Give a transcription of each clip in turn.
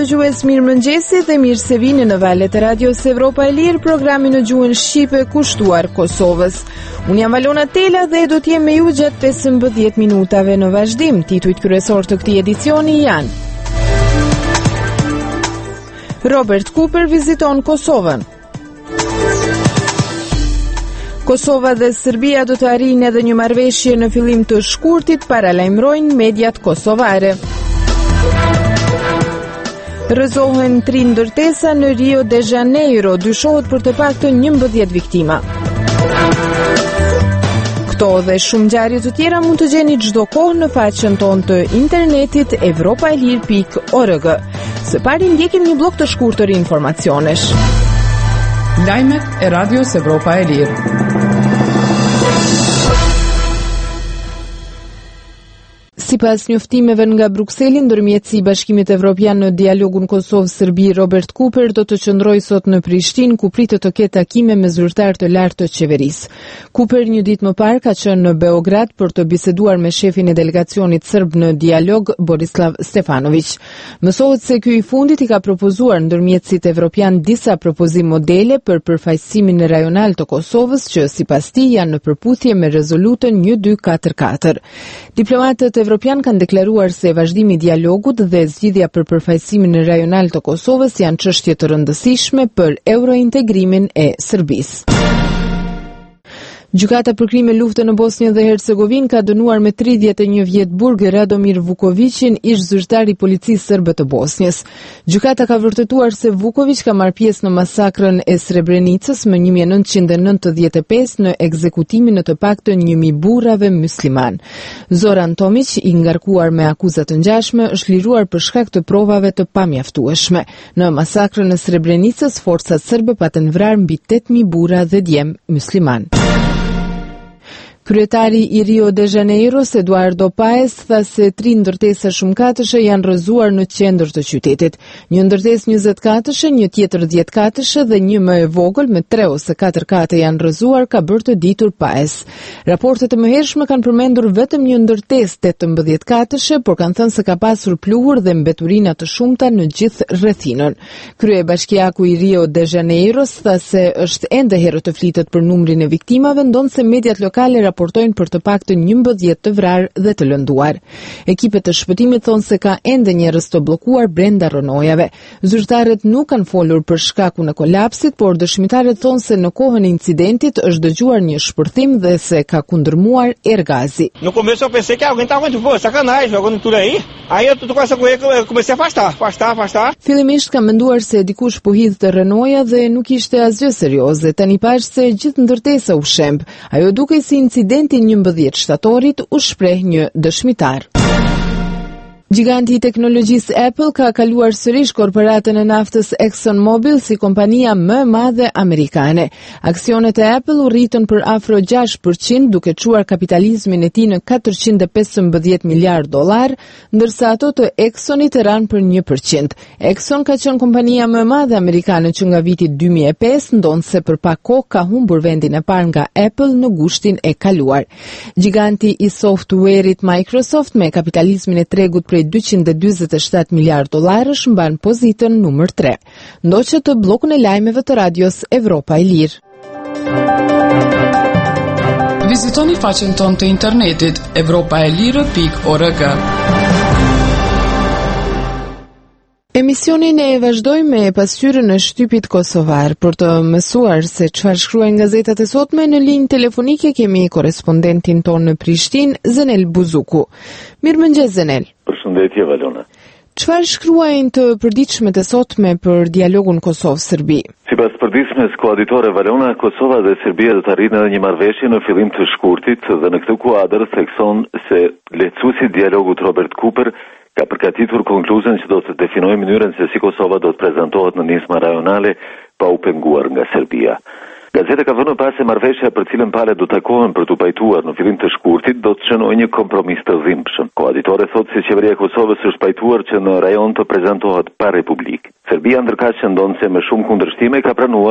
dëgjues, mirë mëngjesi dhe mirë se vini në valët e radios Evropa e Lirë, programi në gjuhën Shqipe kushtuar Kosovës. Unë jam Valona Tela dhe do t'jem me ju gjatë 15 minutave në vazhdim. Titujt kryesor të këtij edicioni janë: Robert Cooper viziton Kosovën. Kosova dhe Serbia do të arrijnë edhe një marrëveshje në fillim të shkurtit, paralajmërojnë mediat kosovare. Rrëzohen 3 ndërtesa në Rio de Janeiro, dyshohet për të paktën 11 viktima. Këto dhe shumë ngjarje të tjera mund të gjeni çdo kohë në faqen tonë të internetit evropaelir.org. Së pari ndjekim një blok të shkurtër informacionesh. Lajmet e radios Evropa e Lirë. Sipas njoftimeve nga Brukseli, ndërmjetësi i Bashkimit Evropian në dialogun Kosovë-Serbi, Robert Cooper do të qëndrojë sot në Prishtinë, ku pritet të ketë takime me zyrtar të lartë të qeverisë. Cooper një ditë më parë ka qenë në Beograd për të biseduar me shefin e delegacionit serb në dialog, Borislav Stefanović. Mësohet se ky i fundit i ka propozuar ndërmjetësit evropian disa propozim modele për përfaqësimin rajonal të Kosovës, që sipas tij janë në përputhje me rezolutën 1244. Diplomatët evropian kanë deklaruar se vazhdimi i dialogut dhe zgjidhja për përfaqësimin rajonal të Kosovës janë çështje të rëndësishme për eurointegrimin e Serbisë. Gjykata për krime lufte në Bosnjë dhe Hercegovinë ka dënuar me 31 vjet burg Radomir Vukovićin, ish zyrtar i policisë serbe të Bosnjës. Gjykata ka vërtetuar se Vuković ka marrë pjesë në masakrën e Srebrenicës më 1995 në ekzekutimin në të paktën 1000 burrave musliman. Zoran Tomić, i ngarkuar me akuza të ngjashme, është liruar për shkak të provave të pamjaftueshme. Në masakrën e Srebrenicës, forcat serbe patën vrarë mbi 8000 burra dhe djem musliman. Kryetari i Rio de Janeiro, Eduardo Paes, tha se 3 ndërtesa shumëkatëshe janë rrëzuar në qendër të qytetit. Një ndërtesë 20 katëshe, një tjetër 10 katëshe dhe një më e vogël me 3 ose 4 kate janë rrëzuar, ka bërë të ditur Paes. Raportet e mëhershme kanë përmendur vetëm një ndërtesë 18 katëshe, por kanë thënë se ka pasur pluhur dhe mbeturina të shumta në gjithë rrethinën. Kryebashkiaku i Rio de Janeiro tha se është ende herët të flitet për numrin e viktimave, ndonse mediat lokale raportojnë për të paktën 11 të vrarë dhe të lënduar. Ekipet të shpëtimit thonë se ka ende njerëz të bllokuar brenda rronojave. Zyrtarët nuk kanë folur për shkakun e kolapsit, por dëshmitarët thonë se në kohën e incidentit është dëgjuar një shpërthim dhe se ka kundërmuar ergazi. No começo eu pensei que alguém estava muito sacanagem jogando tudo aí. Aí eu tô com essa correr, eu comecei a afastar. Fillimisht kam menduar se dikush po hidhte rronoja dhe nuk ishte asgjë serioze. Tani pash se gjithë ndërtesa u shemb. Ajo dukej si incidentin 11 shtatorit, u shpreh një dëshmitar. Giganti i teknologjisë Apple ka kaluar sërish korporatën e naftës ExxonMobil si kompania më e madhe amerikane. Aksionet e Apple u rritën për afro 6%, duke çuar kapitalizmin e tij në $415 miliardë, ndërsa ato të Exxonit ranë për 1%. Exxon ka qenë kompania më e madhe amerikane që nga viti 2005, ndonse për pak kohë ka humbur vendin e parë nga Apple në gushtin e kaluar. Giganti i softwareit Microsoft me kapitalizmin e tregut prej $247 miliardë mban pozitën numër 3. Ndoqët të bllokun e lajmeve të radios Evropa e Lirë. Vizitoni faqen tonë të internetit evropaelire.org. Emisionin e vazhdojmë me pasqyrën e shtypit kosovar. Për të mësuar se çfarë shkruajnë gazetat e sotme, në linjë telefonike kemi korespondentin tonë në Prishtinë, Zenel Buzuku. Mirëmëngjes Zenel. Përshëndetje Valona. Çfarë shkruajnë të përditshmet e sotme për dialogun Kosovë-Serbi? Sipas përditshmes koaditore Valona, Kosova dhe Serbia do të arrijnë edhe një marrëveshje në fillim të shkurtit dhe në këtë kuadër thekson se lehtësuesi i dialogut Robert Cooper ka përgatitur konkluzën që do të definojë mënyrën se si Kosova do të prezantohet në nisma rajonale pa u penguar nga Serbia. Gazeta ka vënë pas se marrëveshja për cilën palët do takohen për të pajtuar në fillim të shkurtit do të shënojë një kompromis të dhimbshëm. Koaditore thotë se qeveria e Kosovës është pajtuar që në rajon të prezantohet pa republikë. Serbia ndërkaq që ndonë se me shumë kundërshtime ka pranuar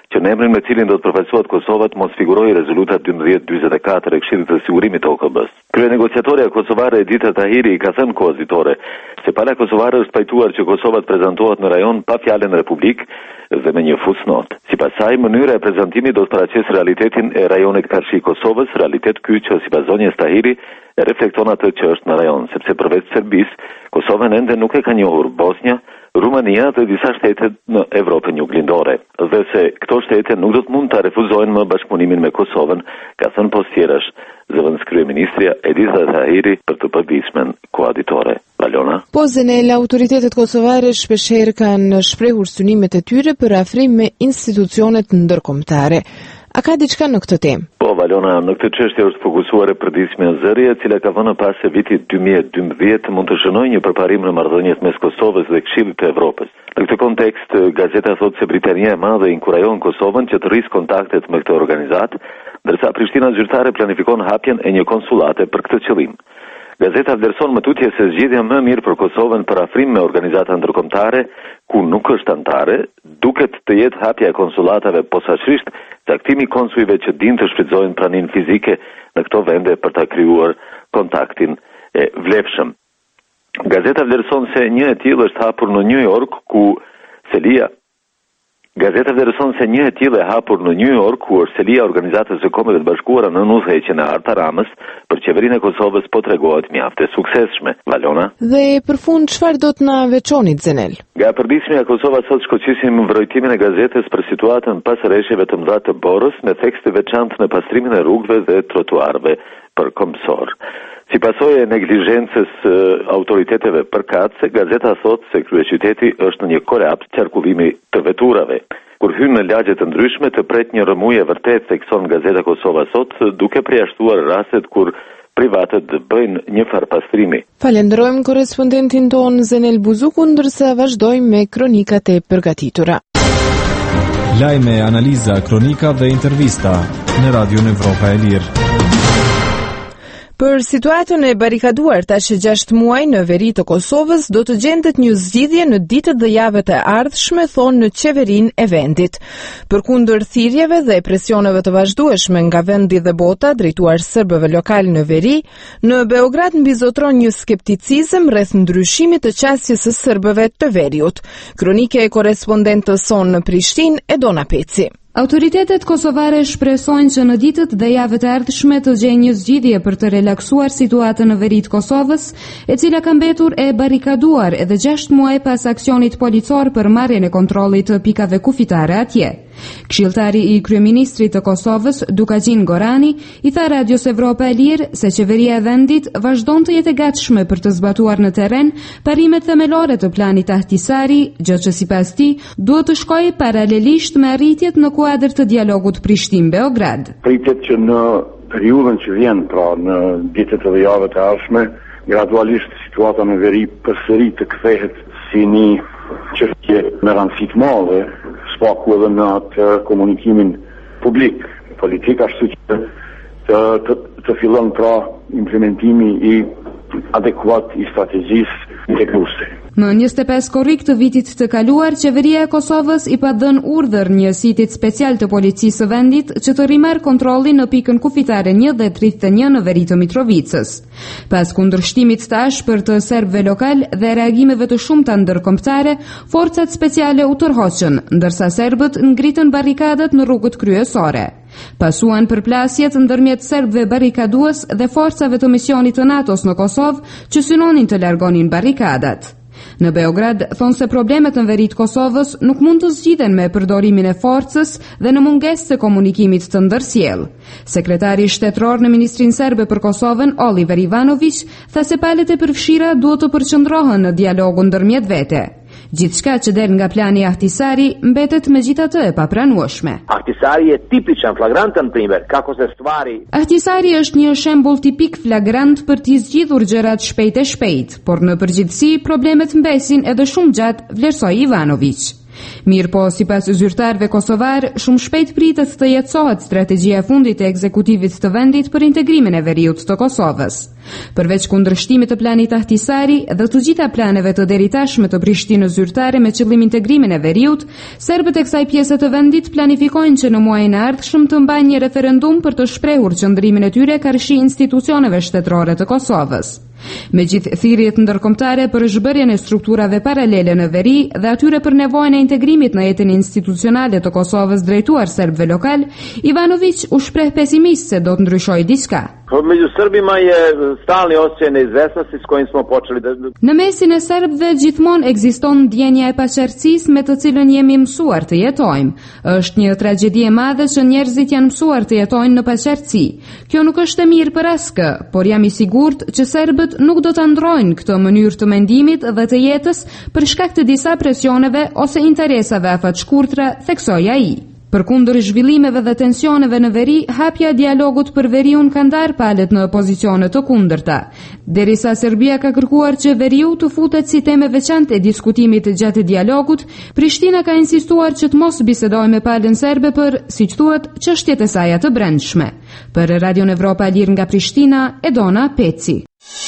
që në emrin me cilin do të përfaqësohet Kosova të mos figurojë rezoluta 1244 e Këshillit të Sigurimit të OKB-s. Kryenegociatorja kosovare Edita Tahiri i ka thënë koazitore se pala kosovare është pajtuar që Kosova të prezantohet në rajon pa fjalën republik dhe me një fusnot. Sipas saj, mënyra e prezantimit do të paraqesë realitetin e rajonit qarshi i Kosovës, realitet ky që sipas zonjës Tahiri e reflekton atë që është në rajon, sepse përveç Serbisë, Kosovën ende nuk e ka njohur Bosnia, Rumania dhe disa shtete në Evropën juglindore, dhe se këto shtete nuk do të mund të refuzojnë më bashkëpunimin me Kosovën, ka thënë postjerash zëvendës kryeministria Edita Tahiri për të përditshmen koaditore. Valona. Po Zenel, autoritetet kosovare shpeshherë kanë shprehur synimet e tyre për afrim me institucionet ndërkombëtare. A ka diçka në këtë temë? Po, Valona, në këtë çështje është fokusuar e përditshmja zërie, e cila ka vënë pas se viti 2012 mund të shënojë një përparim në marrëdhëniet mes Kosovës dhe Këshillit të Evropës. Në këtë kontekst, gazeta thotë se Britania e Madhe inkurajon Kosovën që të rrisë kontaktet me këtë organizat, ndërsa Prishtina zyrtare planifikon hapjen e një konsulate për këtë qëllim. Gazeta vlerëson më tutje se zgjedhja më mirë për Kosovën për afrim me organizata ndërkombëtare ku nuk është anëtare, duket të jetë hapja e konsulatave posaçërisht caktimi i konsujve që dinë të shfrytëzojnë praninë fizike në këto vende për ta krijuar kontaktin e vlefshëm. Gazeta vlerëson se një e tillë është hapur në New York Gazeta vlerëson se një e tillë e hapur në New York ku është selia e Organizatës së Kombeve të Bashkuara në udhëheqjen e Arta Ramës për qeverinë e Kosovës po tregohet mjaft e suksesshme. Valona. Dhe për fund çfarë do të na veçoni Zenel? Nga përditshmja e Kosovës sot shkoqisim vrojtimin e gazetës për situatën pas rreshjeve të mëdha të Borës me tekst të veçantë në pastrimin e rrugëve dhe trotuarëve për kombësor. Si pasojë e neglizhencës autoriteteve përkatëse, gazeta thotë se kryeqyteti është në një kolaps qarkullimi të veturave. Kur hyn në lagje të ndryshme të pret një rrëmujë vërtet, thekson gazeta Kosova sot, duke përjashtuar rastet kur privatët bëjnë një farë pastrimi. Falenderojmë korrespondentin ton Zenel Buzuku, ndërsa vazhdojmë me kronikat e përgatitura. Lajme, analiza, kronika dhe intervista në Radion Evropa e Lirë. Për situatën e barikaduar tash 6 muaj në veri të Kosovës, do të gjendet një zgjidhje në ditët dhe javët e ardhshme, thonë në qeverinë e vendit. Përkundër thirrjeve dhe presioneve të vazhdueshme nga vendi dhe bota drejtuar serbëve lokal në veri, në Beograd mbizotron një skepticizëm rreth ndryshimit të qasjes së serbëve të veriut. Kronike e korrespondentës sonë në Prishtinë, Edona Peci. Autoritetet kosovare shpresojnë që në ditët dhe javët e ardhshme të gjejë një zgjidhje për të relaksuar situatën në veri të Kosovës, e cila ka mbetur e barikaduar edhe 6 muaj pas aksionit policor për marrjen e kontrollit të pikave kufitare atje. Këshilltari i kryeministrit të Kosovës, Dukaqin Gorani, i tha Radios Evropa e Lirë se qeveria e vendit vazhdon të jetë e gatshme për të zbatuar në terren parimet themelore të planit Ahtisari, gjë që sipas tij duhet të shkojë paralelisht me arritjet në kuadër të dialogut Prishtinë-Beograd. Pritet që në periudhën që vjen, pra në ditët dhe javët e ardhshme, gradualisht situata në veri përsëri të kthehet si një çështje me rëndësi të madhe, spaku edhe në atë komunikimin publik, politik, ashtu që të fillon pra implementimi i adekuat i strategjisë integruse. Më 25 korrik të vitit të kaluar, qeveria e Kosovës i pa dhënë urdhër njësitit special të policisë së vendit që të rimarrë kontrollin në pikën kufitare 1 dhe 31 në veri të Mitrovicës. Pas kundërshtimit të ashpër të serbëve lokal dhe reagimeve të shumta ndërkombëtare, forcat speciale u tërhoqën, ndërsa serbët ngritën barrikadat në rrugët kryesore. Pasuan përplasjet ndërmjet serbëve barrikadues dhe forcave të misionit të NATO-s në Kosovë që synonin të largonin barrikadat. Në Beograd thonë se problemet në veri të Kosovës nuk mund të zgjidhen me përdorimin e forcës dhe në mungesë të komunikimit të ndërsjellë. Sekretari shtetëror në Ministrinë Serbe për Kosovën, Oliver Ivanović, tha se palët e përfshira duhet të përqendrohen në dialogun ndërmjet vete. Gjithçka që del nga plani Ahtisari mbetet megjithatë e papranueshme. Ahtisari je tipičan, flagrantan primjer kako se stvari. Ahtisari është një shembull tipik flagrant për t'i zgjidhur gjërat shpejt, por në përgjithësi problemet mbesin edhe shumë gjatë, vlerësoi Ivanović. Mirë po, sipas zyrtarëve kosovar, shumë shpejt pritet të jetësohet strategjia e fundit e ekzekutivit të vendit për integrimin e veriut të Kosovës. Përveç kundërshtimit të planit Ahtisari dhe të gjitha planeve të deritashme të Prishtinës zyrtare me qëllim integrimin e veriut, serbët e kësaj pjese të vendit planifikojnë që në muajin e ardhshëm të mbajnë një referendum për të shprehur qëndrimin e tyre karshi institucioneve shtetërore të Kosovës. Me gjithë thirrjet ndërkombëtare për zhbërjen e strukturave paralele në veri dhe atyre për nevojën e integrimit në jetën institucionale të Kosovës drejtuar serbëve lokal, Ivanović u shpreh pesimist se do të ndryshojë diçka. Među Srbima je stalni osjećaj neizvesnosti s kojim smo počeli da... Në mesin e serbëve gjithmonë ekziston ndjenja e paqartësisë me të cilën jemi mësuar të jetojmë. Është një tragjedi e madhe që njerëzit janë mësuar të jetojnë në paqartësi. Kjo nuk është e mirë për askë, por jam i sigurt që serbët nuk do të ndrojnë këtë mënyrë të mendimit dhe të jetës për shkak të disa presioneve ose interesave afatshkurtra, theksoi ai. Përkundër zhvillimeve dhe tensioneve në veri, hapja e dialogut për veriun ka ndarë palët në pozicione të kundërta. Derisa Serbia ka kërkuar që veriu të futet si temë veçantë e diskutimit gjatë dialogut, Prishtina ka insistuar që të mos bisedojë me palën serbe për, siç thuhet, çështjet e saj të brendshme. Për Radio Evropa Lir nga Prishtina, Edona Peci.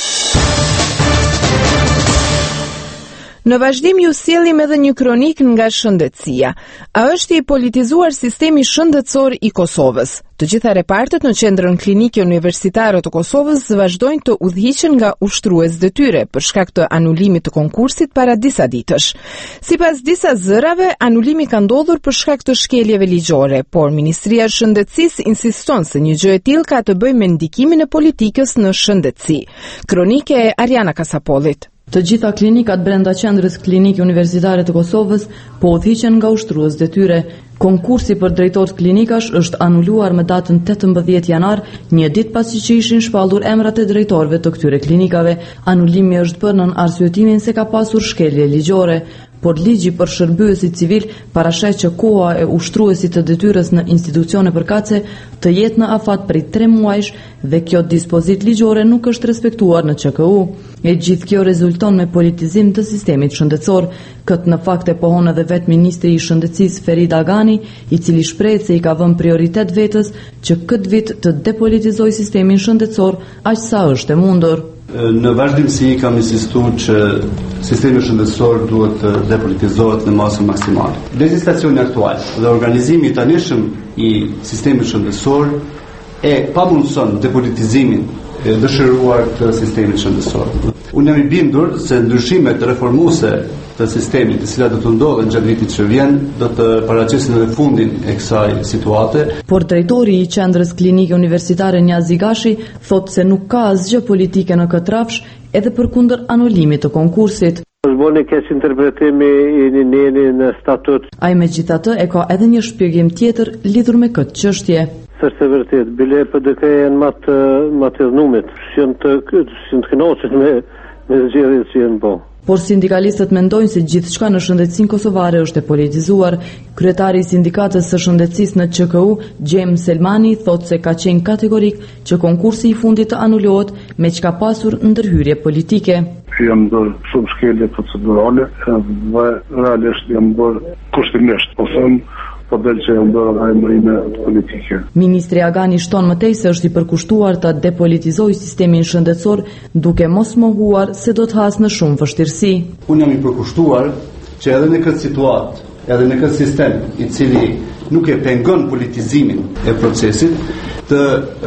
Në vazhdim ju sjellim edhe një kronik nga shëndetësia. A është i politizuar sistemi shëndetësor i Kosovës? Të gjitha repartet në qendrën klinike universitare të Kosovës vazhdojnë të udhëhiqen nga ushtrues detyre për shkak të anulimit të konkursit para disa ditësh. Sipas disa zërave, anulimi ka ndodhur për shkak të shkeljeve ligjore, por Ministria e Shëndetësisë insiston se një gjë e tillë ka të bëjë me ndikimin e politikës në shëndetësi. Kronike e Ariana Kasapollit. Të gjitha klinikat brenda qendrës klinike universitare të Kosovës po udhëhiqen nga ushtrues detyre. Konkursi për drejtorët klinikash është anuluar me datën 18 janar, një ditë pasi që ishin shpallur emrat e drejtorëve të këtyre klinikave. Anulimi është bërë në arsyetimin se ka pasur shkelje ligjore, por ligji për shërbyesit civil parasheh që koha e ushtruesit të detyrës në institucione përkatëse të jetë në afat prej 3 muajsh dhe kjo dispozit ligjore nuk është respektuar në QKU. E gjithë kjo rezulton me politizim të sistemit shëndetësor. Këtë në fakt e pohon edhe vetë Ministri i Shëndetësisë Ferit Agani, i cili shpreh se i ka vënë prioritet vetës që këtë vit të depolitizojë sistemin shëndetësor aq sa është e mundur. Në vazhdimsi kam insistuar që sistemi shëndetësor duhet të depolitizohet në masën maksimale. Legjislacioni aktual dhe organizimi i tanishëm i sistemit shëndetësor e pamundson depolitizimin e dëshiruar të sistemit shëndetësor. Unë jam i bindur se ndryshimet reformuese të sistemit, të cilat do të ndodhen gjatë vitit që vjen, do të paraqesin edhe fundin e kësaj situate. Por drejtori i qendrës klinike universitare Njazi Gashi thotë se nuk ka asgjë politike në këtë rafsh, edhe përkundër anulimit të konkursit. Zboni keq interpretimi i njeni në statut. Ai megjithatë e ka edhe një shpjegim tjetër lidhur me këtë çështje. S'është e vërtet, bile PDK janë më të numit, janë të kënaqur me zgjedhjet që janë bërë. Por sindikalistët mendojnë se gjithçka në shëndetësinë kosovare është e politizuar. Kryetari i sindikatës së shëndetësisë në QKU, Gjem Selmani, thotë se ka qenë kategorik që konkursi i fundit të anulohet me çka pasur ndërhyrje politike. Janë bërë shumë shkelje procedurale dhe realisht janë bërë kushtimisht, po them po del që janë bërë ajmërime politike. Ministri Agani shton mëtej se është i përkushtuar të depolitizojë sistemin shëndetësor, duke mos mohuar se do të hasë në shumë vështirësi. Unë jam i përkushtuar që edhe në këtë situatë, edhe në këtë sistem i cili nuk e pengon politizimin e procesit, të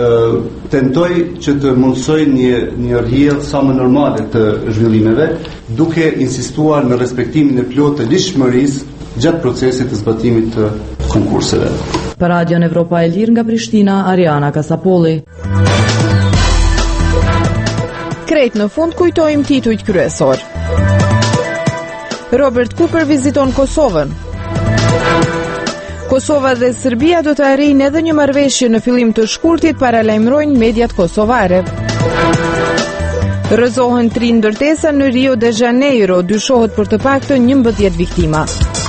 tentoj që të mundsoj një rrjedhje sa më normale të zhvillimeve, duke insistuar në respektimin e plotë të ligjshmërisë gjatë procesit të zbatimit të konkurseve. Për Radio Evropa e Lir nga Prishtina, Ariana Kasapolli. Krejt në fund kujtojmë titujt kryesor. Robert Cooper viziton Kosovën. Kosova dhe Serbia do të arrijnë edhe një marrëveshje në fillim të shkurtit, paralajmërojnë mediat kosovare. Rrëzohen 3 ndërtesa në Rio de Janeiro, dyshohet për të paktën 11 viktima.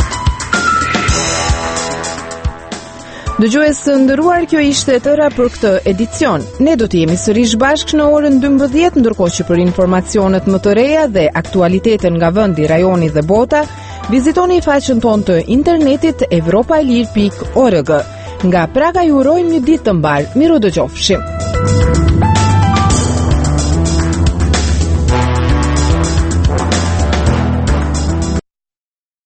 Dëgjues të nderuar, kjo ishte e tëra për këtë edicion. Ne do të jemi sërish bashkë në orën 12, ndërkohë që për informacionet më të reja dhe aktualitetin nga vendi, rajoni dhe bota, Vizitoni faqen tonë të internetit evropaelir.org. Nga Praga ju urojmë një ditë të mbar. Miru dëgjofshim.